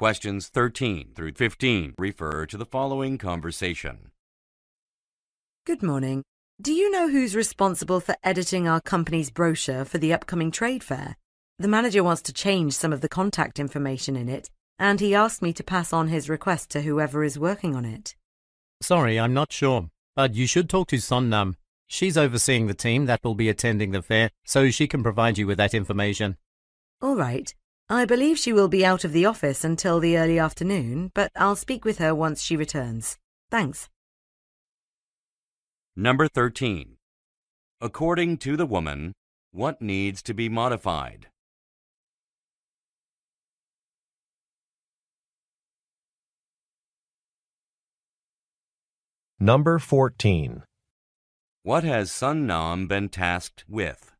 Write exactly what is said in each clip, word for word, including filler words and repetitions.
Questions thirteen through fifteen refer to the following conversation. Good morning. Do you know who's responsible for editing our company's brochure for the upcoming trade fair? The manager wants to change some of the contact information in it, and he asked me to pass on his request to whoever is working on it. Sorry, I'm not sure, but you should talk to Sonnam. She's overseeing the team that will be attending the fair, so she can provide you with that information. All right. I believe she will be out of the office until the early afternoon, but I'll speak with her once she returns. Thanks. Number thirteen. According to the woman, what needs to be modified? Number fourteen. What has Sonnam been tasked with?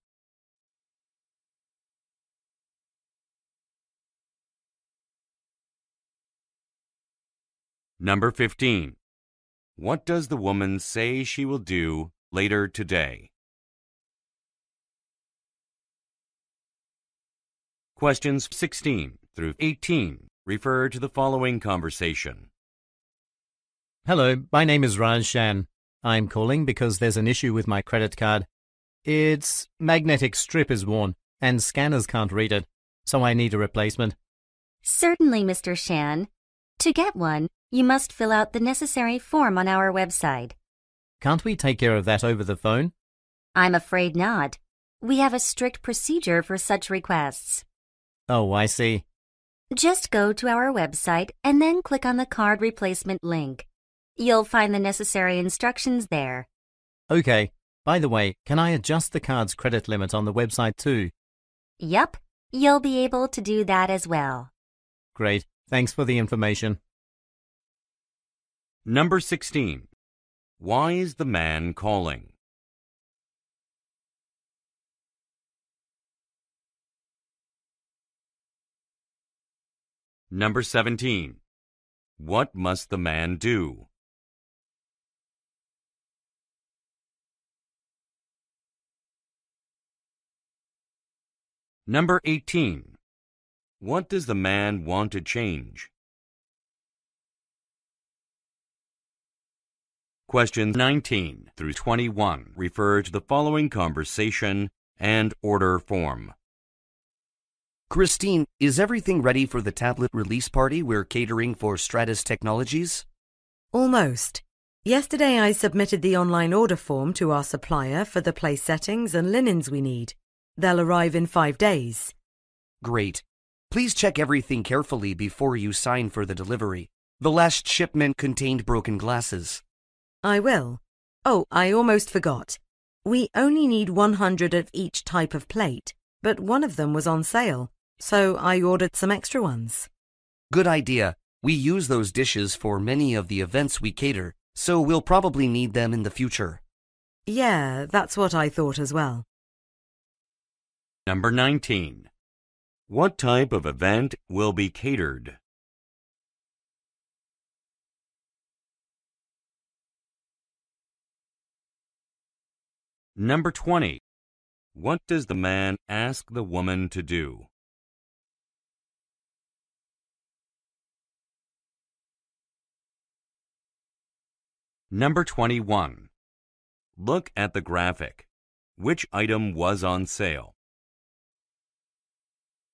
Number fifteen. What does the woman say she will do later today? Questions sixteen through eighteen refer to the following conversation. Hello, my name is Raj Shan. I'm calling because there's an issue with my credit card. Its magnetic strip is worn, and scanners can't read it, so I need a replacement. Certainly, Mister Shan. To get one, you must fill out the necessary form on our website. Can't we take care of that over the phone? I'm afraid not. We have a strict procedure for such requests. Oh, I see. Just go to our website and then click on the card replacement link. You'll find the necessary instructions there. Okay. By the way, can I adjust the card's credit limit on the website too? Yup, you'll be able to do that as well. Great. Thanks for the information. Number sixteen. Why is the man calling? Number seventeen. What must the man do? Number eighteen. What does the man want to change? Questions nineteen through twenty-one refer to the following conversation and order form. Christine, is everything ready for the tablet release party we're catering for Stratus Technologies? Almost. Yesterday I submitted the online order form to our supplier for the place settings and linens we need. They'll arrive in five days. Great. Please check everything carefully before you sign for the delivery. The last shipment contained broken glasses. I will. Oh, I almost forgot. We only need one hundred of each type of plate, but one of them was on sale, so I ordered some extra ones. Good idea. We use those dishes for many of the events we cater, so we'll probably need them in the future. Yeah, that's what I thought as well. Number nineteen. What type of event will be catered? Number twenty. What does the man ask the woman to do? Number twenty-one. Look at the graphic. Which item was on sale?